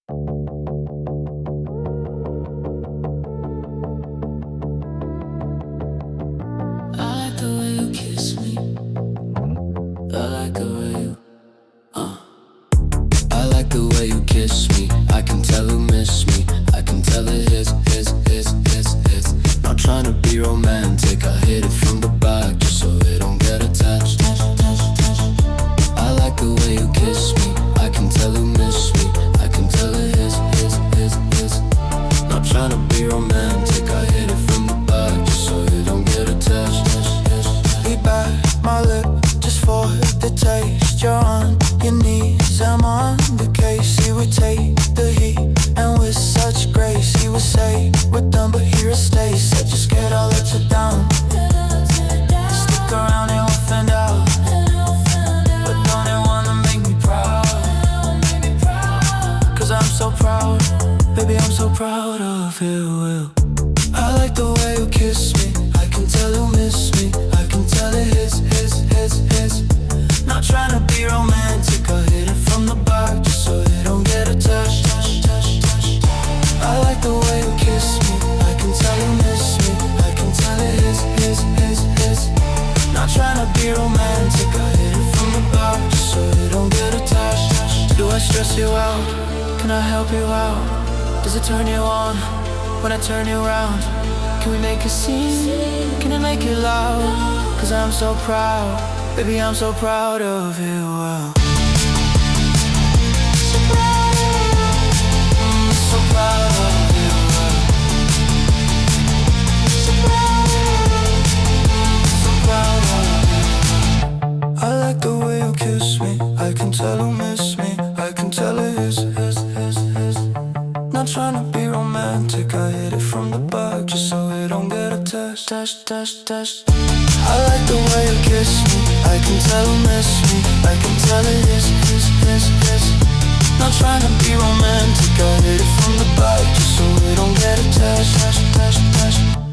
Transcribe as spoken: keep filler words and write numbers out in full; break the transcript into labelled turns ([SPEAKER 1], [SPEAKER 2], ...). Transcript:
[SPEAKER 1] I like the way you kiss me. I like the way you, uh. I like the way you kiss me. I can tell you miss me. I can tell it his, his, his, his, his. Not trying to be romantic. I hit it from the back just so it don't get attached. I like the way you kiss me. I can tell you miss me. I can tell it his, his, his, his. Not trying to be romantic. I hit it from the back just so it don't get attached.
[SPEAKER 2] Be back, my lip, just for the taste. You're on your knees, I'm on the case. He would take the heat, and with such grace he would say, we're done, but here it stays. Said you're scared I'll let you down. Stick around and we'll find out. But don't it wanna make me proud? Cause I'm so proud, baby, I'm so proud of you. I like the way you kiss me. I can tell you miss me. I can tell it his, his, his, his. Not trying to be romantic. I hit it from the back just so they don't get attached. I like the way you kiss me. I can tell you miss me. I can tell it his, his, his, his. Not trying to be romantic. I hit it from the back just so they don't get attached. Do I stress you out? Can I help you out? Does it turn you on when I turn you around? Can we make a scene? Can I make it loud? Cause I'm so proud, baby, I'm so proud of you. So proud of you. Mm, so proud of you. So proud of you. So proud of you. I like the way you kiss me. I can tell you miss me. I can tell it is, is, is, is. Not trying to be romantic. I hit it from the back just so it don't get attached. Touch, touch, touch. I like the way you kiss me. I can tell you miss me. I can tell it is, is, is, is. Not trying to be romantic. I hit it from the back just so it don't get attached. Touch, touch, touch.